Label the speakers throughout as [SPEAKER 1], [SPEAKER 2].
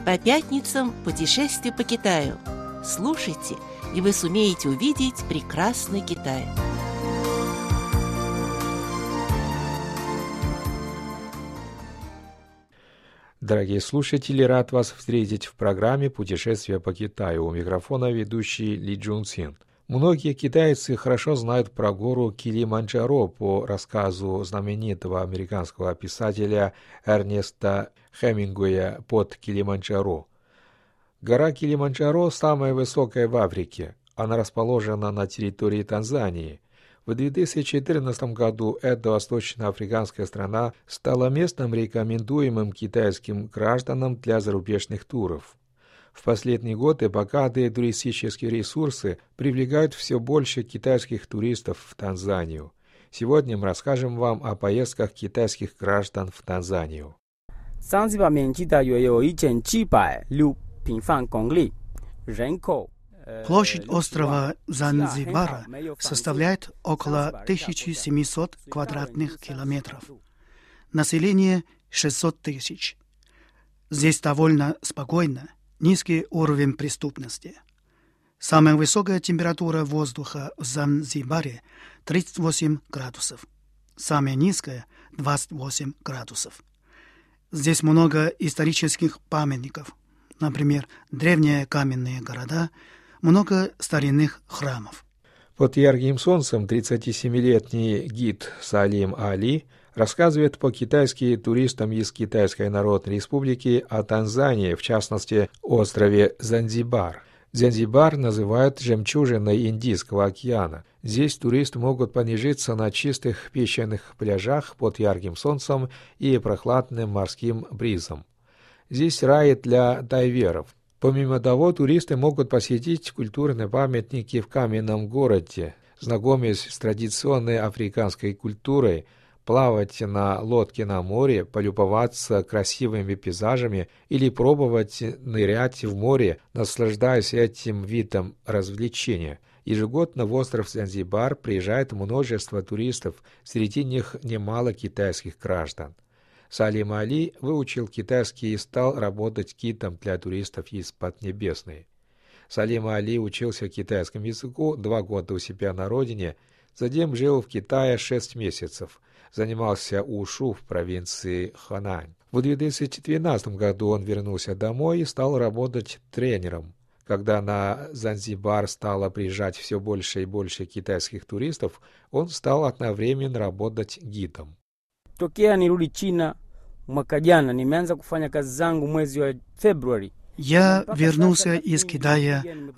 [SPEAKER 1] По пятницам путешествие по Китаю. Слушайте, и вы сумеете увидеть прекрасный Китай.
[SPEAKER 2] Дорогие слушатели, рад вас встретить в программе «Путешествие по Китаю». У микрофона ведущий Ли Джунсин. Многие китайцы хорошо знают про гору Килиманджаро по рассказу знаменитого американского писателя Эрнеста Хемингуэя «Под Килиманджаро». Гора Килиманджаро самая высокая в Африке. Она расположена на территории Танзании. В 2014 году эта восточноафриканская страна стала местом, рекомендуемым китайским гражданам для зарубежных туров. В последние годы богатые туристические ресурсы привлекают все больше китайских туристов в Танзанию. Сегодня мы расскажем вам о поездках китайских граждан в Танзанию.
[SPEAKER 3] Занзибар 面积大约有1706平方公里，人口
[SPEAKER 4] Площадь острова Занзибара составляет около 1700 квадратных километров. Население 600 тысяч. Здесь довольно спокойно, низкий уровень преступности. Самая высокая температура воздуха в Занзибаре 38 градусов. Самая низкая 28 градусов. Здесь много исторических памятников, например, древние каменные города, много старинных храмов.
[SPEAKER 2] Под ярким солнцем 37-летний гид Салим Али рассказывает по-китайски туристам из Китайской Народной Республики о Танзании, в частности, острове Занзибар. Занзибар называют жемчужиной Индийского океана. Здесь туристы могут понежиться на чистых песчаных пляжах под ярким солнцем и прохладным морским бризом. Здесь рай для дайверов. Помимо того, туристы могут посетить культурные памятники в каменном городе, знакомясь с традиционной африканской культурой, плавать на лодке на море, полюбоваться красивыми пейзажами или пробовать нырять в море, наслаждаясь этим видом развлечения. Ежегодно в остров Занзибар приезжает множество туристов, среди них немало китайских граждан. Салим Али выучил китайский и стал работать гидом для туристов из Поднебесной. Салим Али учился китайскому языку 2 года у себя на родине, затем жил в Китае 6 месяцев, занимался ушу в провинции Ханань. В 2012 году он вернулся домой и стал работать тренером. Когда на Занзибар стало приезжать все больше и больше китайских туристов, он стал одновременно работать гидом.
[SPEAKER 3] Tokea nirudi China mwaka jana nimeanza kufanya kazi zangu mwezi wa Februari.
[SPEAKER 4] Я вернулся из Китая в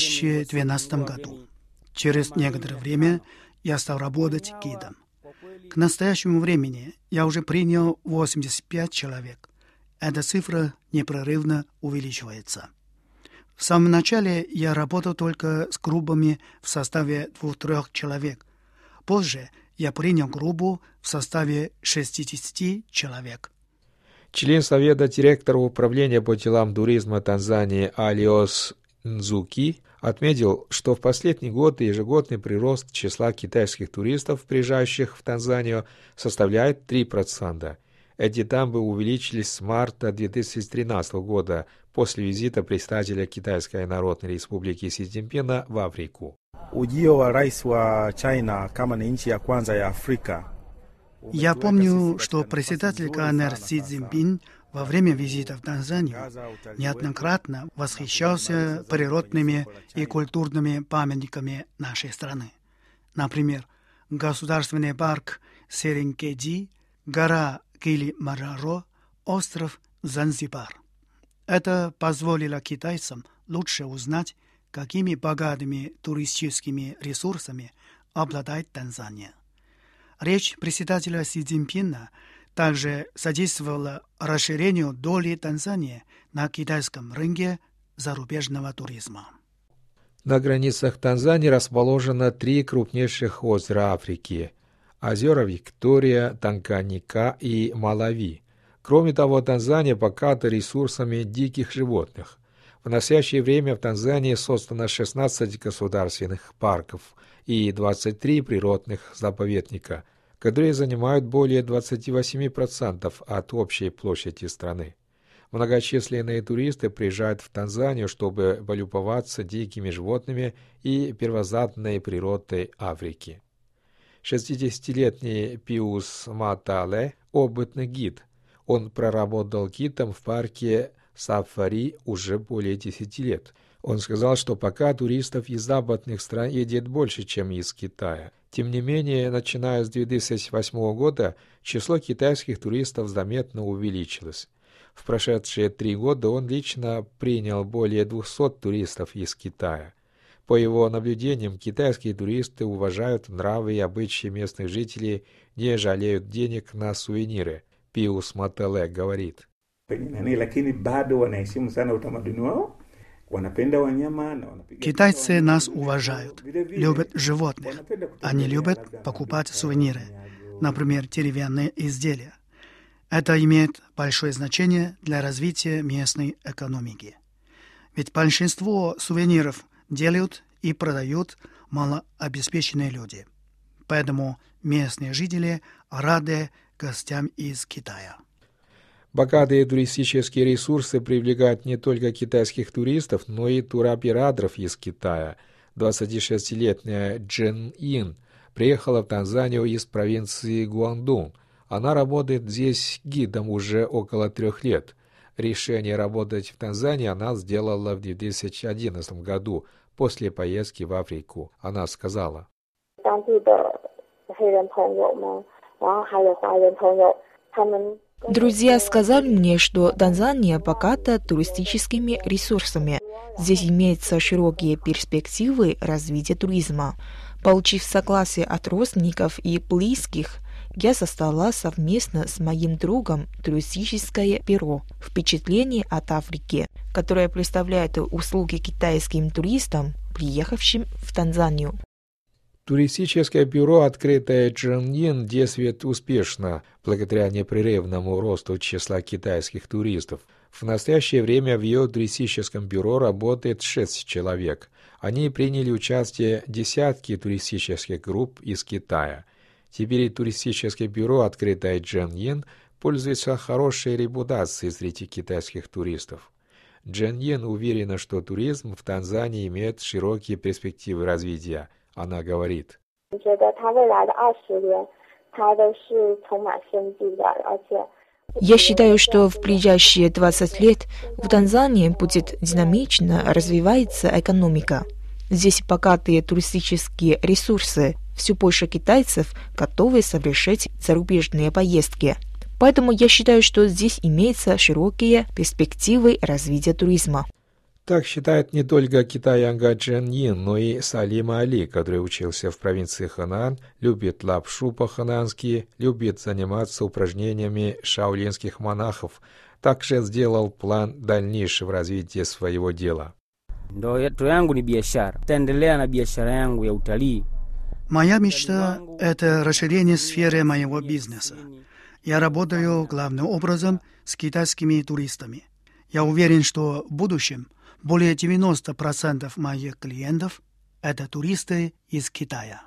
[SPEAKER 4] 2012 году. Через некоторое время я стал работать гидом. К настоящему времени я уже принял 85 человек. Эта цифра непрерывно увеличивается. В самом начале я работал только с группами в составе 2-3 человек. Позже я принял группу в составе 60 человек.
[SPEAKER 2] Член Совета директора Управления по делам туризма Танзании Алиос Нзуки отметил, что в последние годы ежегодный прирост числа китайских туристов, приезжающих в Танзанию, составляет 3%. Эти темпы увеличились с марта 2013 года после визита председателя Китайской Народной Республики Си Цзиньпина в Африку.
[SPEAKER 5] Ujio wa rais wa China kama ni nchi ya kwanza ya Afrika.
[SPEAKER 4] Я помню, что председатель КНР Си Цзиньпин во время визита в Танзанию неоднократно восхищался природными и культурными памятниками нашей страны. Например, государственный парк Серенгети, гора Килиманджаро, остров Занзибар. Это позволило китайцам лучше узнать, какими богатыми туристическими ресурсами обладает Танзания. Речь председателя Си Цзиньпина также содействовала расширению доли Танзании на китайском рынке зарубежного туризма.
[SPEAKER 2] На границах Танзании расположено 3 крупнейших озера Африки – озера Виктория, Танганьика и Малави. Кроме того, Танзания богата ресурсами диких животных. В настоящее время в Танзании создано 16 государственных парков и 23 природных заповедника, которые занимают более 28% от общей площади страны. Многочисленные туристы приезжают в Танзанию, чтобы полюбоваться дикими животными и первозданной природой Африки. 60-летний Пиус Матале – опытный гид. Он проработал гидом в парке Сафари уже более 10 лет. Он сказал, что пока туристов из западных стран едет больше, чем из Китая. Тем не менее, начиная с 2008 года, число китайских туристов заметно увеличилось. В прошедшие 3 года он лично принял более 200 туристов из Китая. По его наблюдениям, китайские туристы уважают нравы и обычаи местных жителей, не жалеют денег на сувениры. Пиус Мателе говорит.
[SPEAKER 4] Китайцы нас уважают, любят животных. Они любят покупать сувениры, например, деревянные изделия. Это имеет большое значение для развития местной экономики. Ведь большинство сувениров делают и продают малообеспеченные люди. Поэтому местные жители рады гостям из Китая.
[SPEAKER 2] Богатые туристические ресурсы привлекают не только китайских туристов, но и туроператоров из Китая. 26-летняя Джен Ин приехала в Танзанию из провинции Гуандун. Она работает здесь гидом уже около 3 лет. Решение работать в Танзании она сделала в 2011 году, после поездки в Африку. Она сказала.
[SPEAKER 6] Друзья сказали мне, что Танзания богата туристическими ресурсами. Здесь имеются широкие перспективы развития туризма. Получив согласие от родственников и близких, я создала совместно с моим другом туристическое бюро «Впечатление от Африки», которое представляет услуги китайским туристам, приехавшим в Танзанию.
[SPEAKER 2] Туристическое бюро, открытое Джен Ин, действует успешно, благодаря непрерывному росту числа китайских туристов. В настоящее время в ее туристическом бюро работает 6 человек. Они приняли участие десятки туристических групп из Китая. Теперь туристическое бюро, открытое Джен Ин, пользуется хорошей репутацией среди китайских туристов. Джен Ин уверена, что туризм в Танзании имеет широкие перспективы развития. Она говорит.
[SPEAKER 6] Я считаю, что в ближайшие 20 лет в Танзании будет динамично развиваться экономика. Здесь богатые туристические ресурсы, все больше китайцев готовы совершать зарубежные поездки. Поэтому я считаю, что здесь имеются широкие перспективы развития туризма.
[SPEAKER 2] Так считает не только китаянка Джен Ин, но и Салим Али, который учился в провинции Хэнань, любит лапшу по-хэнански, любит заниматься упражнениями шаолинских монахов, также сделал план дальнейшего развития своего дела.
[SPEAKER 4] Моя мечта – это расширение сферы моего бизнеса. Я работаю главным образом с китайскими туристами. Я уверен, что в будущем более 90% моих клиентов – это туристы из Китая.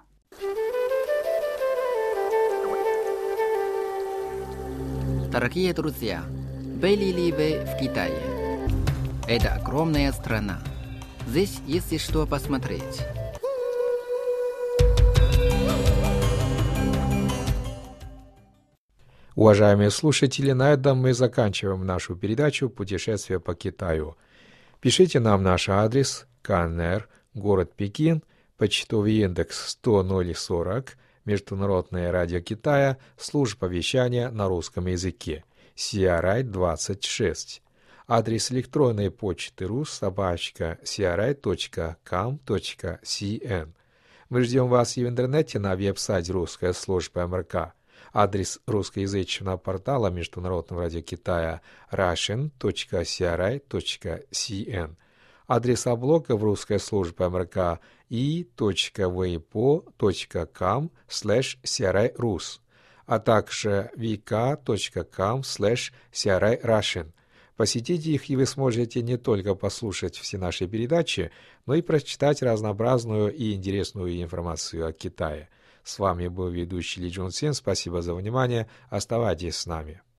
[SPEAKER 7] Дорогие друзья, были ли вы в Китае? Это огромная страна. Здесь есть что посмотреть.
[SPEAKER 2] Уважаемые слушатели, на этом мы заканчиваем нашу передачу «Путешествие по Китаю». Пишите нам наш адрес КНР, город Пекин, почтовый индекс 10040, Международное радио Китая, служба вещания на русском языке, CRI 26. Адрес электронной почты rus@cri.com.cn. Мы ждем вас и в интернете на веб-сайте русской службы МРК. Адрес русскоязычного портала Международного радио Китая russian.cri.cn. Адреса блога в русской службе МРК i.weibo.com/CRI-Rus, а также vk.com/CRI-Russian. Посетите их, и вы сможете не только послушать все наши передачи, но и прочитать разнообразную и интересную информацию о Китае. С вами был ведущий Ли Джун Син. Спасибо за внимание. Оставайтесь с нами.